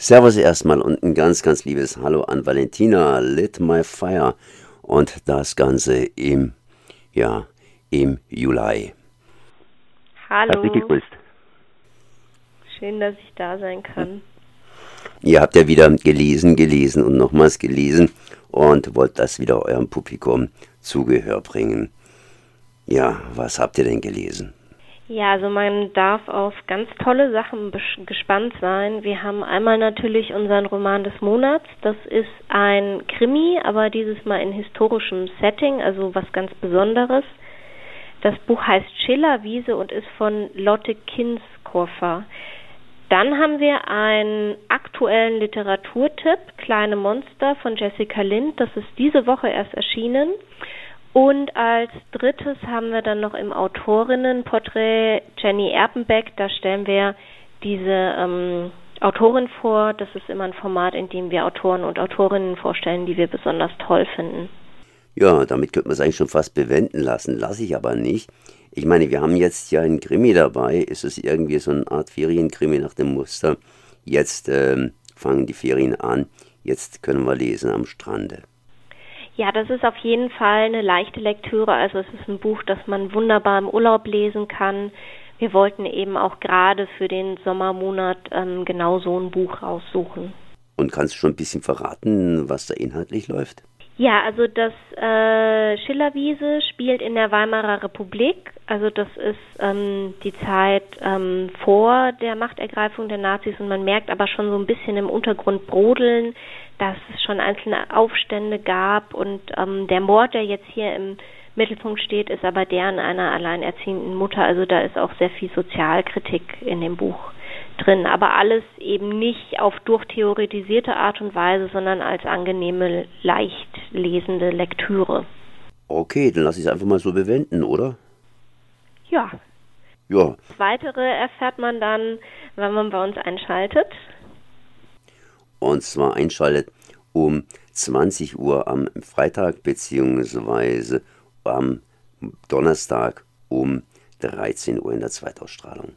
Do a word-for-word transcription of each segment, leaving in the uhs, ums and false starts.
Servus erstmal und ein ganz, ganz liebes Hallo an Valentina, Lit My Fire und das Ganze im, ja, im Juli. Hallo. Herzlich gegrüßt. Schön, dass ich da sein kann. Ihr habt ja wieder gelesen, gelesen und nochmals gelesen und wollt das wieder eurem Publikum zu Gehör bringen. Ja, was habt ihr denn gelesen? Ja, also man darf auf ganz tolle Sachen bes- gespannt sein. Wir haben einmal natürlich unseren Roman des Monats. Das ist ein Krimi, aber dieses Mal in historischem Setting, also was ganz Besonderes. Das Buch heißt Schillerwiese und ist von Lotte Kinskorfer. Dann haben wir einen aktuellen Literaturtipp, Kleine Monster von Jessica Lind. Das ist diese Woche erst erschienen. Und als drittes haben wir dann noch im Autorinnenporträt Jenny Erpenbeck. Da stellen wir diese ähm, Autorin vor. Das ist immer ein Format, in dem wir Autoren und Autorinnen vorstellen, die wir besonders toll finden. Ja, damit könnte man es eigentlich schon fast bewenden lassen, lasse ich aber nicht. Ich meine, wir haben jetzt ja einen Krimi dabei. Ist es irgendwie so eine Art Ferienkrimi nach dem Muster? Jetzt ähm, fangen die Ferien an, jetzt können wir lesen am Strande. Ja, das ist auf jeden Fall eine leichte Lektüre. Also es ist ein Buch, das man wunderbar im Urlaub lesen kann. Wir wollten eben auch gerade für den Sommermonat ähm, genau so ein Buch raussuchen. Und kannst du schon ein bisschen verraten, was da inhaltlich läuft? Ja, also das äh, Schillerwiese spielt in der Weimarer Republik. Also das ist ähm, die Zeit ähm, vor der Machtergreifung der Nazis und man merkt aber schon so ein bisschen im Untergrund brodeln, dass es schon einzelne Aufstände gab und ähm, der Mord, der jetzt hier im Mittelpunkt steht, ist aber der an einer alleinerziehenden Mutter. Also da ist auch sehr viel Sozialkritik in dem Buch drin, aber alles eben nicht auf durchtheoretisierte Art und Weise, sondern als angenehme, leicht lesende Lektüre. Okay, dann lass ich es einfach mal so bewenden, oder? Ja. Ja. Das Weitere erfährt man dann, wenn man bei uns einschaltet. Und zwar einschaltet um zwanzig Uhr am Freitag beziehungsweise am Donnerstag um dreizehn Uhr in der Zweitausstrahlung.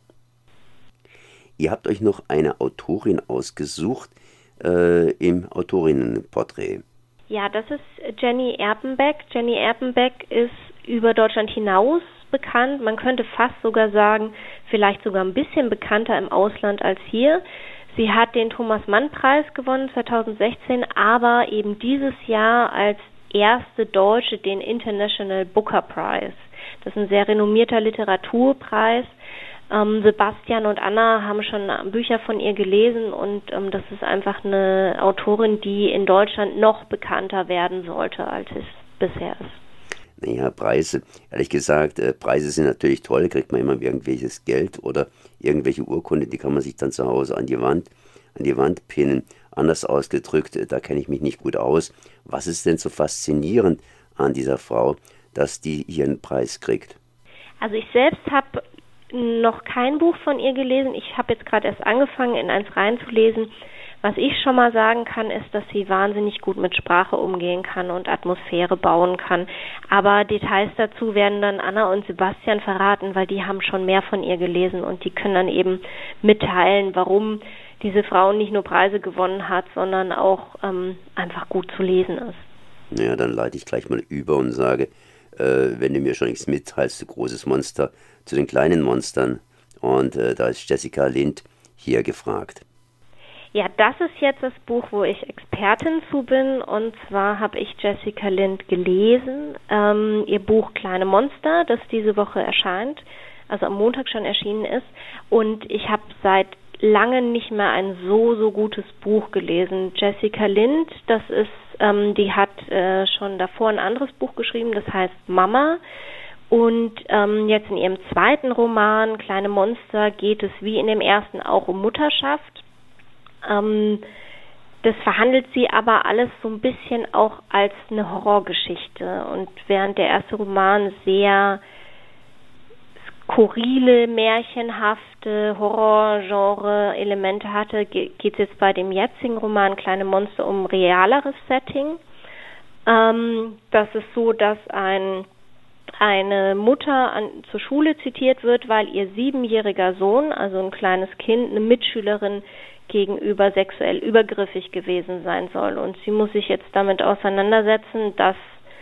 Ihr habt euch noch eine Autorin ausgesucht äh, im Autorinnenporträt. Ja, das ist Jenny Erpenbeck. Jenny Erpenbeck ist über Deutschland hinaus bekannt. Man könnte fast sogar sagen, vielleicht sogar ein bisschen bekannter im Ausland als hier. Sie hat den Thomas-Mann-Preis gewonnen zweitausendsechzehn, aber eben dieses Jahr als erste Deutsche den International Booker Prize. Das ist ein sehr renommierter Literaturpreis. Ähm, Sebastian und Anna haben schon Bücher von ihr gelesen und ähm, das ist einfach eine Autorin, die in Deutschland noch bekannter werden sollte, als es bisher ist. Naja, Preise, ehrlich gesagt, äh, Preise sind natürlich toll, kriegt man immer irgendwelches Geld oder irgendwelche Urkunde, die kann man sich dann zu Hause an die Wand, an die Wand pinnen. Anders ausgedrückt, äh, da kenne ich mich nicht gut aus. Was ist denn so faszinierend an dieser Frau, dass die hier einen Preis kriegt? Also ich selbst habe noch kein Buch von ihr gelesen. Ich habe jetzt gerade erst angefangen, in eins reinzulesen. Was ich schon mal sagen kann, ist, dass sie wahnsinnig gut mit Sprache umgehen kann und Atmosphäre bauen kann. Aber Details dazu werden dann Anna und Sebastian verraten, weil die haben schon mehr von ihr gelesen und die können dann eben mitteilen, warum diese Frau nicht nur Preise gewonnen hat, sondern auch ähm, einfach gut zu lesen ist. Naja, dann leite ich gleich mal über und sage, äh, wenn du mir schon nichts mitteilst, du großes Monster, zu den kleinen Monstern. Und äh, da ist Jessica Lind hier gefragt. Ja, das ist jetzt das Buch, wo ich Expertin zu bin. Und zwar habe ich Jessica Lind gelesen, ähm, ihr Buch Kleine Monster, das diese Woche erscheint, also am Montag schon erschienen ist. Und ich habe seit langem nicht mehr ein so, so gutes Buch gelesen. Jessica Lind, das ist, ähm, die hat äh, schon davor ein anderes Buch geschrieben, das heißt Mama. Und ähm, jetzt in ihrem zweiten Roman, Kleine Monster, geht es wie in dem ersten auch um Mutterschaft. Ähm, das verhandelt sie aber alles so ein bisschen auch als eine Horrorgeschichte. Und während der erste Roman sehr skurrile, märchenhafte Horrorgenre-Elemente hatte, ge- geht es jetzt bei dem jetzigen Roman Kleine Monster um realeres Setting. Ähm, das ist so, dass ein eine Mutter an, zur Schule zitiert wird, weil ihr siebenjähriger Sohn, also ein kleines Kind, eine Mitschülerin gegenüber sexuell übergriffig gewesen sein soll. Und sie muss sich jetzt damit auseinandersetzen, dass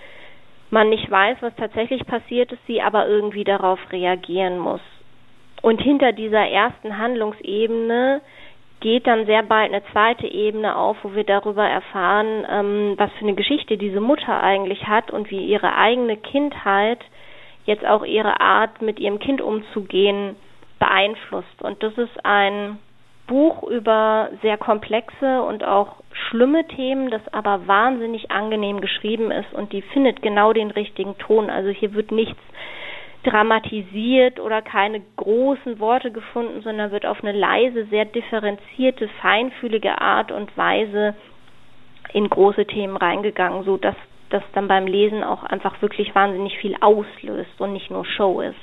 man nicht weiß, was tatsächlich passiert ist, sie aber irgendwie darauf reagieren muss. Und hinter dieser ersten Handlungsebene geht dann sehr bald eine zweite Ebene auf, wo wir darüber erfahren, ähm, was für eine Geschichte diese Mutter eigentlich hat und wie ihre eigene Kindheit jetzt auch ihre Art, mit ihrem Kind umzugehen, beeinflusst. Und das ist ein Buch über sehr komplexe und auch schlimme Themen, das aber wahnsinnig angenehm geschrieben ist und die findet genau den richtigen Ton. Also hier wird nichts dramatisiert oder keine großen Worte gefunden, sondern wird auf eine leise, sehr differenzierte, feinfühlige Art und Weise in große Themen reingegangen, so dass das dann beim Lesen auch einfach wirklich wahnsinnig viel auslöst und nicht nur Show ist.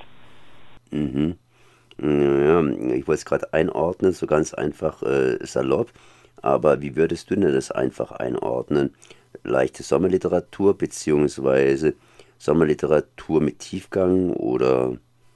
Mhm. Ja, ich wollte es gerade einordnen, so ganz einfach äh, salopp, aber wie würdest du denn das einfach einordnen? Leichte Sommerliteratur beziehungsweise Sommerliteratur mit Tiefgang oder?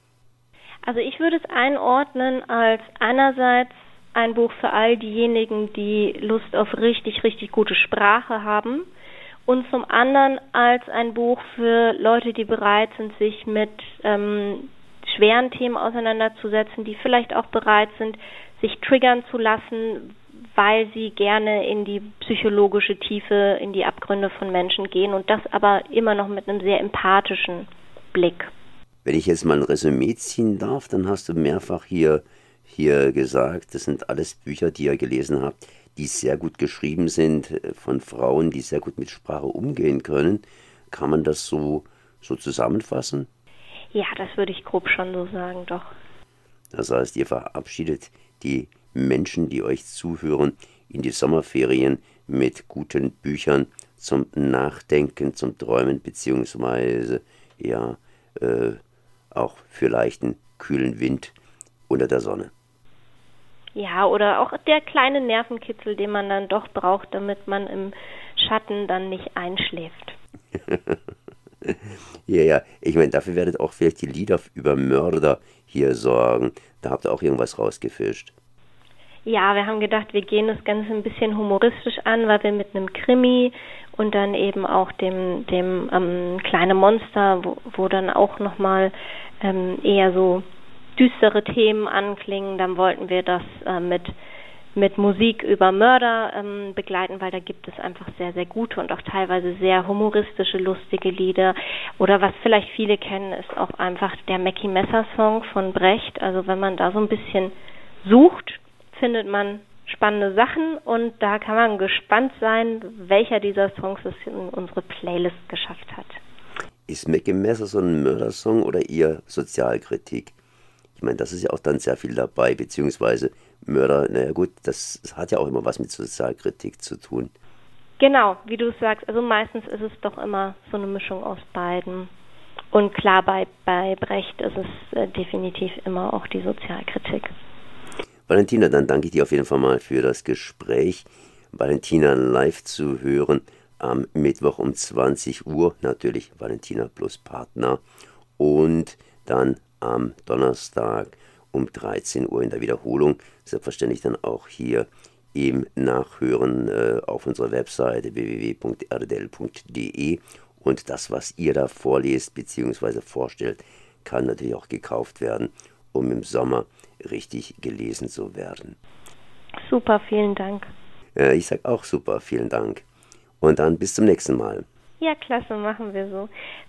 Also ich würde es einordnen als einerseits ein Buch für all diejenigen, die Lust auf richtig, richtig gute Sprache haben und zum anderen als ein Buch für Leute, die bereit sind, sich mit ähm, schweren Themen auseinanderzusetzen, die vielleicht auch bereit sind, sich triggern zu lassen, weil sie gerne in die psychologische Tiefe, in die Abgründe von Menschen gehen und das aber immer noch mit einem sehr empathischen Blick. Wenn ich jetzt mal ein Resümee ziehen darf, dann hast du mehrfach hier, hier gesagt, das sind alles Bücher, die ihr gelesen habt, die sehr gut geschrieben sind, von Frauen, die sehr gut mit Sprache umgehen können. Kann man das so, so zusammenfassen? Ja, das würde ich grob schon so sagen, doch. Das heißt, ihr verabschiedet die Menschen, die euch zuhören, in die Sommerferien mit guten Büchern zum Nachdenken, zum Träumen, beziehungsweise ja, äh, auch für leichten, kühlen Wind unter der Sonne. Ja, oder auch der kleine Nervenkitzel, den man dann doch braucht, damit man im Schatten dann nicht einschläft. Ja, ja, ich meine, dafür werdet auch vielleicht die Lieder über Mörder hier sorgen. Da habt ihr auch irgendwas rausgefischt. Ja, wir haben gedacht, wir gehen das Ganze ein bisschen humoristisch an, weil wir mit einem Krimi und dann eben auch dem, dem ähm, kleine Monster, wo, wo dann auch nochmal ähm, eher so düstere Themen anklingen, dann wollten wir das äh, mit mit Musik über Mörder ähm, begleiten, weil da gibt es einfach sehr, sehr gute und auch teilweise sehr humoristische, lustige Lieder. Oder was vielleicht viele kennen, ist auch einfach der Mackie Messer Song von Brecht. Also wenn man da so ein bisschen sucht, findet man spannende Sachen und da kann man gespannt sein, welcher dieser Songs es in unsere Playlist geschafft hat. Ist Mackie Messer so ein Mördersong oder eher Sozialkritik? Ich meine, das ist ja auch dann sehr viel dabei, beziehungsweise Mörder, naja gut, das, das hat ja auch immer was mit Sozialkritik zu tun. Genau, wie du sagst, also meistens ist es doch immer so eine Mischung aus beiden. Und klar, bei, bei Brecht ist es äh, definitiv immer auch die Sozialkritik. Valentina, dann danke ich dir auf jeden Fall mal für das Gespräch. Valentina live zu hören am Mittwoch um zwanzig Uhr, natürlich Valentina plus Partner. Und dann am Donnerstag um dreizehn Uhr in der Wiederholung, selbstverständlich dann auch hier im Nachhören äh, auf unserer Webseite w w w punkt r d l punkt d e und das, was ihr da vorlest bzw. vorstellt, kann natürlich auch gekauft werden, um im Sommer richtig gelesen zu werden. Super, vielen Dank. Äh, ich sage auch super, vielen Dank. Und dann bis zum nächsten Mal. Ja, klasse, machen wir so.